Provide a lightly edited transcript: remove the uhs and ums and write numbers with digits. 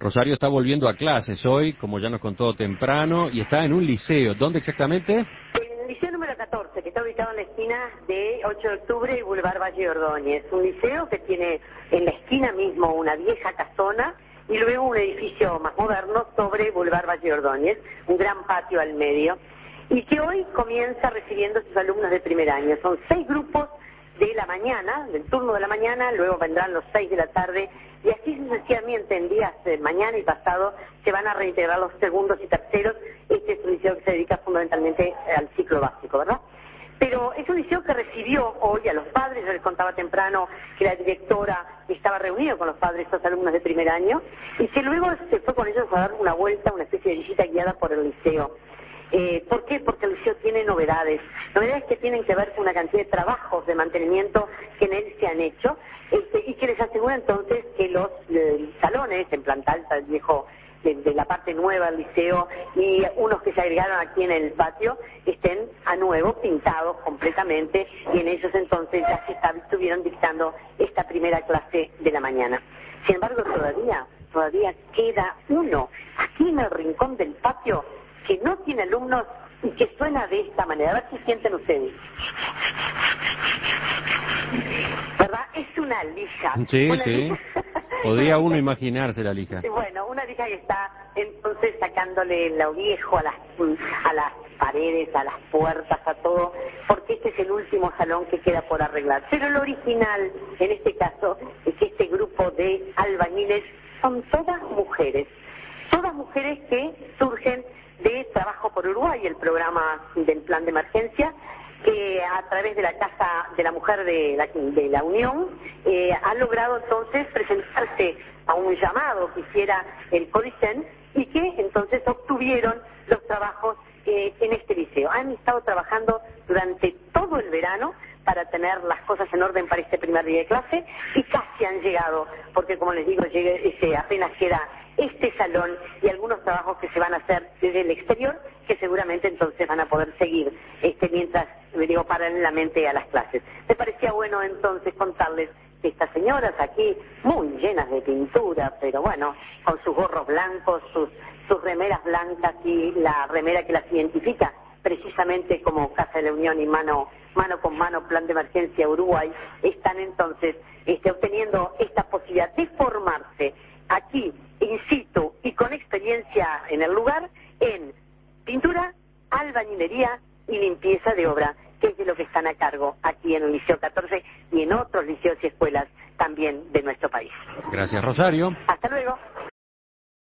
Rosario está volviendo a clases hoy, como ya nos contó temprano, y está en un liceo. ¿Dónde exactamente? En el liceo número 14, que está ubicado en la esquina de 8 de octubre y Boulevard Valle Ordóñez. Un liceo que tiene en la esquina mismo una vieja casona y luego un edificio más moderno sobre Boulevard Valle Ordóñez, un gran patio al medio, y que hoy comienza recibiendo a sus alumnos de primer año. Son 6 grupos de la mañana, del turno de la mañana, luego vendrán los 6 de la tarde, y así sucesivamente en días de mañana y pasado se van a reintegrar los segundos y terceros. Este es un liceo que se dedica fundamentalmente al ciclo básico, ¿verdad? Pero es un liceo que recibió hoy a los padres. Yo les contaba temprano que la directora estaba reunida con los padres de estos alumnos de primer año y que luego se fue con ellos a dar una vuelta, una especie de visita guiada por el liceo. ¿Por qué? Porque el liceo tiene novedades que tienen que ver con una cantidad de trabajos de mantenimiento que en él se han hecho, y que les asegura entonces que los salones en planta alta, el viejo, de la parte nueva del liceo, y unos que se agregaron aquí en el patio, estén a nuevo, pintados completamente, y en ellos entonces ya estuvieron dictando esta primera clase de la mañana. Sin embargo, todavía queda uno aquí en el rincón del patio que no tiene alumnos y que suena de esta manera. A ver si sienten ustedes. ¿Verdad? Es una lija. Sí, una sí. Lija. Podría uno imaginarse la lija. Bueno, una lija que está entonces sacándole lo viejo a las paredes, a las puertas, a todo, porque este es el último salón que queda por arreglar. Pero lo original, en este caso, es que este grupo de albañiles son todas mujeres que surgen de Trabajo por Uruguay, el programa del plan de emergencia, que a través de la Casa de la Mujer de la Unión ha logrado entonces presentarse a un llamado que hiciera el CODICEN, y que entonces obtuvieron los trabajos en este liceo. Han estado trabajando durante todo el verano para tener las cosas en orden para este primer día de clase, y casi han llegado, porque como les digo, apenas queda este salón y algunos trabajos que se van a hacer desde el exterior, que seguramente entonces van a poder seguir mientras, paralelamente a las clases. Me parecía bueno entonces contarles que estas señoras aquí, muy llenas de pintura, pero bueno, con sus gorros blancos, sus remeras blancas y la remera que las identifica precisamente como Casa de la Unión y mano con mano Plan de Emergencia Uruguay, están entonces obteniendo esta posibilidad de formarse aquí in situ y con experiencia en el lugar en pintura, albañilería y limpieza de obra, que es de lo que están a cargo aquí en el Liceo 14 y en otros liceos y escuelas también de nuestro país. Gracias, Rosario. Hasta luego.